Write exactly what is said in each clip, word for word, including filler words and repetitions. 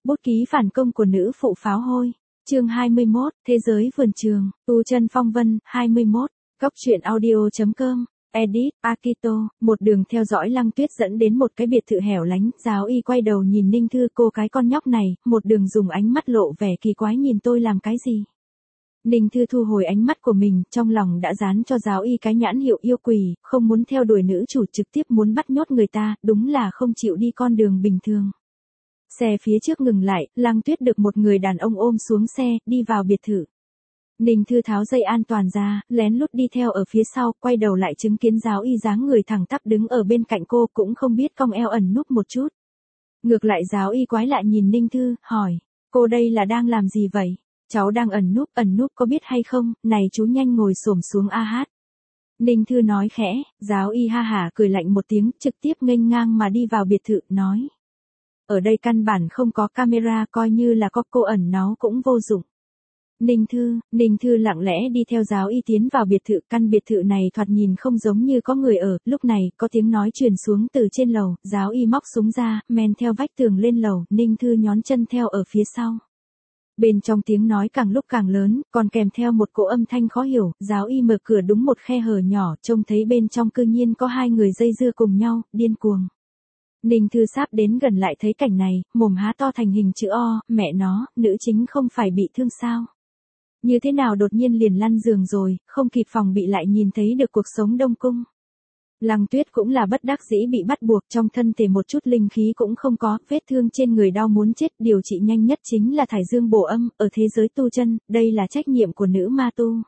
Bút ký phản công của nữ phụ pháo hôi. Chương hai mươi mốt, Thế giới vườn trường, Tu chân phong vân, hai mươi mốt, Góc truyện audio.com, Edit, Akito, một đường theo dõi Lăng Tuyết dẫn đến một cái biệt thự hẻo lánh, giáo y quay đầu nhìn Ninh Thư, cô cái con nhóc này, một đường dùng ánh mắt lộ vẻ kỳ quái nhìn tôi làm cái gì. Ninh Thư thu hồi ánh mắt của mình, trong lòng đã dán cho giáo y cái nhãn hiệu yêu quỷ, không muốn theo đuổi nữ chủ trực tiếp muốn bắt nhốt người ta, đúng là không chịu đi con đường bình thường. Xe phía trước ngừng lại, Lăng Tuyết được một người đàn ông ôm xuống xe, đi vào biệt thự. Ninh Thư tháo dây an toàn ra, lén lút đi theo ở phía sau, quay đầu lại chứng kiến giáo y dáng người thẳng tắp đứng ở bên cạnh cô, cũng không biết cong eo ẩn núp một chút. Ngược lại giáo y quái lạ nhìn Ninh Thư, hỏi, cô đây là đang làm gì vậy? Cháu đang ẩn núp, ẩn núp có biết hay không, này chú nhanh ngồi xổm xuống a hát. Ninh Thư nói khẽ, giáo y ha hả cười lạnh một tiếng, trực tiếp nghênh ngang mà đi vào biệt thự, nói. Ở đây căn bản không có camera, coi như là có cô ẩn náu cũng vô dụng. Ninh Thư, Ninh Thư lặng lẽ đi theo giáo y tiến vào biệt thự, căn biệt thự này thoạt nhìn không giống như có người ở, lúc này, có tiếng nói truyền xuống từ trên lầu, giáo y móc súng ra, men theo vách tường lên lầu, Ninh Thư nhón chân theo ở phía sau. Bên trong tiếng nói càng lúc càng lớn, còn kèm theo một cỗ âm thanh khó hiểu, giáo y mở cửa đúng một khe hở nhỏ, trông thấy bên trong cư nhiên có hai người dây dưa cùng nhau, điên cuồng. Ninh Thư sáp đến gần lại thấy cảnh này, mồm há to thành hình chữ O, mẹ nó, nữ chính không phải bị thương sao? Như thế nào đột nhiên liền lăn giường rồi, không kịp phòng bị lại nhìn thấy được cuộc sống đông cung. Lăng Tuyết cũng là bất đắc dĩ bị bắt buộc, trong thân thể một chút linh khí cũng không có, vết thương trên người đau muốn chết, điều trị nhanh nhất chính là thải dương bổ âm, ở thế giới tu chân, đây là trách nhiệm của nữ ma tu.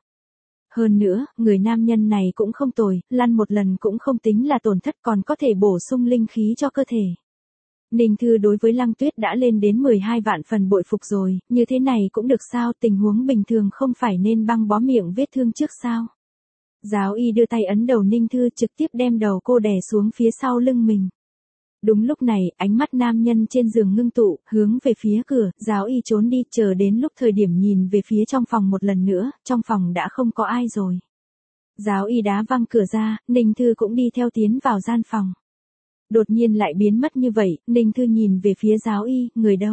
Hơn nữa, người nam nhân này cũng không tồi, lăn một lần cũng không tính là tổn thất, còn có thể bổ sung linh khí cho cơ thể. Ninh Thư đối với Lăng Tuyết đã lên đến mười hai vạn phần bội phục rồi, như thế này cũng được sao, tình huống bình thường không phải nên băng bó miệng vết thương trước sao. Giáo y đưa tay ấn đầu Ninh Thư, trực tiếp đem đầu cô đè xuống phía sau lưng mình. Đúng lúc này, ánh mắt nam nhân trên giường ngưng tụ, hướng về phía cửa, giáo y trốn đi, chờ đến lúc thời điểm nhìn về phía trong phòng một lần nữa, trong phòng đã không có ai rồi. Giáo y đá văng cửa ra, Ninh Thư cũng đi theo tiến vào gian phòng. Đột nhiên lại biến mất như vậy, Ninh Thư nhìn về phía giáo y, người đâu?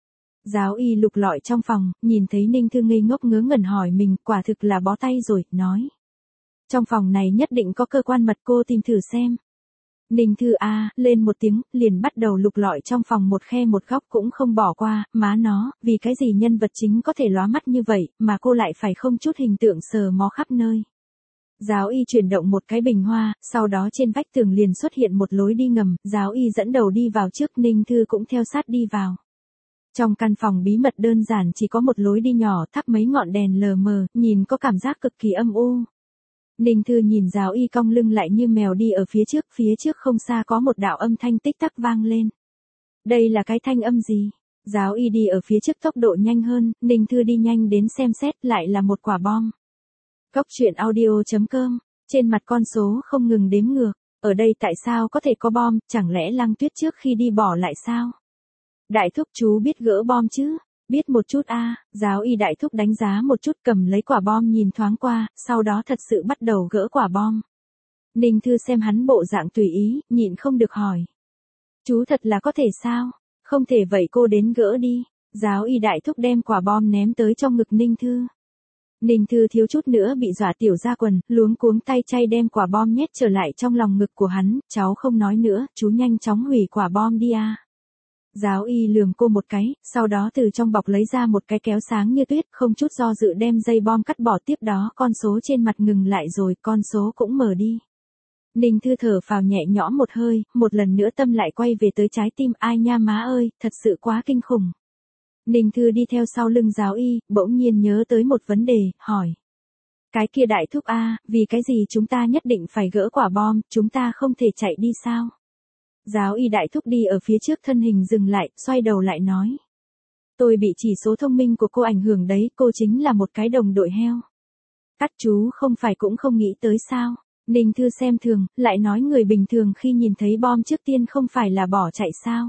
Giáo y lục lọi trong phòng, nhìn thấy Ninh Thư ngây ngốc ngớ ngẩn hỏi mình, quả thực là bó tay rồi, nói. Trong phòng này nhất định có cơ quan mật, cô tìm thử xem. Ninh Thư a lên một tiếng, liền bắt đầu lục lọi trong phòng một khe một góc cũng không bỏ qua, má nó, vì cái gì nhân vật chính có thể lóa mắt như vậy, mà cô lại phải không chút hình tượng sờ mó khắp nơi. Giáo y chuyển động một cái bình hoa, sau đó trên vách tường liền xuất hiện một lối đi ngầm, giáo y dẫn đầu đi vào trước, Ninh Thư cũng theo sát đi vào. Trong căn phòng bí mật đơn giản chỉ có một lối đi nhỏ thắp mấy ngọn đèn lờ mờ, nhìn có cảm giác cực kỳ âm u. Ninh Thư nhìn giáo y cong lưng lại như mèo đi ở phía trước, phía trước không xa có một đạo âm thanh tích tắc vang lên. Đây là cái thanh âm gì? Giáo y đi ở phía trước tốc độ nhanh hơn, Ninh Thư đi nhanh đến xem xét, lại là một quả bom. Góc truyện audio.com, trên mặt con số không ngừng đếm ngược, ở đây tại sao có thể có bom, chẳng lẽ Lăng Tuyết trước khi đi bỏ lại sao? Đại thúc chú biết gỡ bom chứ? Biết một chút a à, giáo y đại thúc đánh giá một chút cầm lấy quả bom nhìn thoáng qua, sau đó thật sự bắt đầu gỡ quả bom. Ninh Thư xem hắn bộ dạng tùy ý, nhịn không được hỏi. Chú thật là có thể sao? Không thể vậy cô đến gỡ đi. Giáo y đại thúc đem quả bom ném tới trong ngực Ninh Thư. Ninh Thư thiếu chút nữa bị dọa tiểu ra quần, luống cuống tay chay đem quả bom nhét trở lại trong lòng ngực của hắn, cháu không nói nữa, chú nhanh chóng hủy quả bom đi a. Giáo y lườm cô một cái, sau đó từ trong bọc lấy ra một cái kéo sáng như tuyết, không chút do dự đem dây bom cắt bỏ, tiếp đó con số trên mặt ngừng lại rồi, con số cũng mở đi. Ninh Thư thở phào nhẹ nhõm một hơi, một lần nữa tâm lại quay về tới trái tim, ai nha má ơi, thật sự quá kinh khủng. Ninh Thư đi theo sau lưng giáo y, bỗng nhiên nhớ tới một vấn đề, hỏi. Cái kia đại thúc a, vì cái gì chúng ta nhất định phải gỡ quả bom, chúng ta không thể chạy đi sao? Giáo y đại thúc đi ở phía trước thân hình dừng lại, xoay đầu lại nói. Tôi bị chỉ số thông minh của cô ảnh hưởng đấy, cô chính là một cái đồng đội heo. Cắt chú không phải cũng không nghĩ tới sao? Ninh Thư xem thường, lại nói người bình thường khi nhìn thấy bom trước tiên không phải là bỏ chạy sao?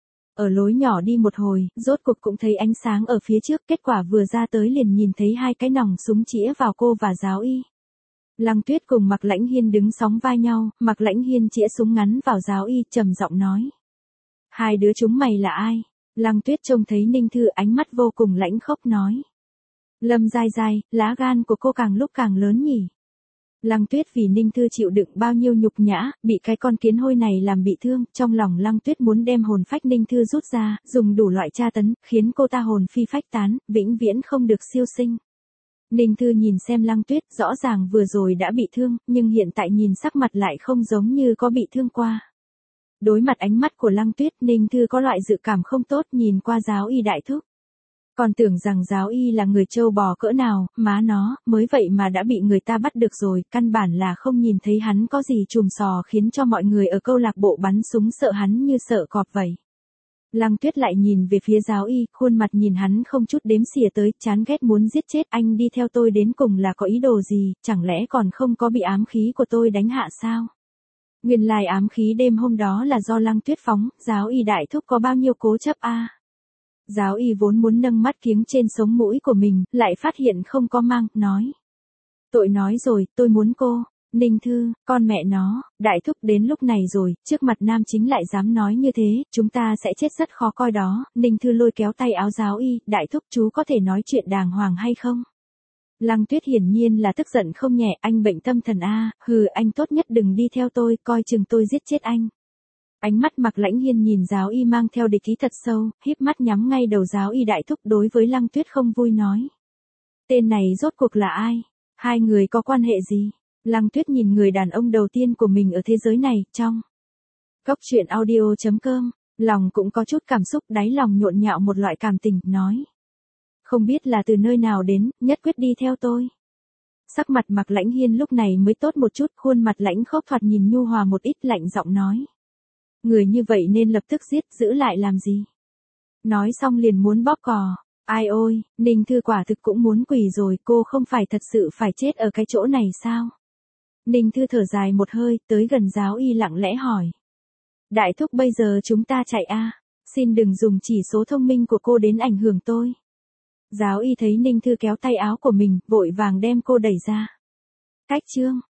Ở lối nhỏ đi một hồi, rốt cuộc cũng thấy ánh sáng ở phía trước, kết quả vừa ra tới liền nhìn thấy hai cái nòng súng chĩa vào cô và giáo y. Lăng Tuyết cùng Mạc Lãnh Hiên đứng sóng vai nhau, Mạc Lãnh Hiên chĩa súng ngắn vào giáo y, trầm giọng nói. Hai đứa chúng mày là ai? Lăng Tuyết trông thấy Ninh Thư ánh mắt vô cùng lãnh khốc nói. Lâm Giai Giai, lá gan của cô càng lúc càng lớn nhỉ. Lăng Tuyết vì Ninh Thư chịu đựng bao nhiêu nhục nhã, bị cái con kiến hôi này làm bị thương, trong lòng Lăng Tuyết muốn đem hồn phách Ninh Thư rút ra, dùng đủ loại tra tấn, khiến cô ta hồn phi phách tán, vĩnh viễn không được siêu sinh. Ninh Thư nhìn xem Lăng Tuyết, rõ ràng vừa rồi đã bị thương, nhưng hiện tại nhìn sắc mặt lại không giống như có bị thương qua. Đối mặt ánh mắt của Lăng Tuyết, Ninh Thư có loại dự cảm không tốt, nhìn qua giáo y đại thúc. Còn tưởng rằng giáo y là người trâu bò cỡ nào, má nó, mới vậy mà đã bị người ta bắt được rồi, căn bản là không nhìn thấy hắn có gì chùm sò khiến cho mọi người ở câu lạc bộ bắn súng sợ hắn như sợ cọp vậy. Lăng Tuyết lại nhìn về phía giáo y, khuôn mặt nhìn hắn không chút đếm xỉa tới, chán ghét muốn giết chết anh đi theo tôi đến cùng là có ý đồ gì, chẳng lẽ còn không có bị ám khí của tôi đánh hạ sao? Nguyên lai ám khí đêm hôm đó là do Lăng Tuyết phóng, giáo y đại thúc có bao nhiêu cố chấp a? À? Giáo y vốn muốn nâng mắt kiếng trên sống mũi của mình, lại phát hiện không có mang, nói. Tội nói rồi, tôi muốn cô. Ninh Thư, con mẹ nó, đại thúc đến lúc này rồi, trước mặt nam chính lại dám nói như thế, chúng ta sẽ chết rất khó coi đó. Ninh Thư lôi kéo tay áo giáo y, đại thúc chú có thể nói chuyện đàng hoàng hay không? Lăng Tuyết hiển nhiên là tức giận không nhẹ, anh bệnh tâm thần a, hừ, anh tốt nhất đừng đi theo tôi, coi chừng tôi giết chết anh. Ánh mắt Mạc Lãnh Hiên nhìn giáo y mang theo địch ý thật sâu, híp mắt nhắm ngay đầu giáo y đại thúc, đối với Lăng Tuyết không vui nói. Tên này rốt cuộc là ai? Hai người có quan hệ gì? Lăng Tuyết nhìn người đàn ông đầu tiên của mình ở thế giới này, trong Cốc truyện audio chấm com, lòng cũng có chút cảm xúc, đáy lòng nhộn nhạo một loại cảm tình, nói. Không biết là từ nơi nào đến, nhất quyết đi theo tôi. Sắc mặt Mạc Lãnh Hiên lúc này mới tốt một chút, khuôn mặt lãnh khốc thoạt nhìn nhu hòa một ít, lạnh giọng nói. Người như vậy nên lập tức giết, giữ lại làm gì? Nói xong liền muốn bóp cò. Ai ôi, Ninh Thư quả thực cũng muốn quỳ rồi, cô không phải thật sự phải chết ở cái chỗ này sao? Ninh Thư thở dài một hơi, tới gần giáo y lặng lẽ hỏi. Đại thúc bây giờ chúng ta chạy a, à? Xin đừng dùng chỉ số thông minh của cô đến ảnh hưởng tôi. Giáo y thấy Ninh Thư kéo tay áo của mình, vội vàng đem cô đẩy ra. Cách chương.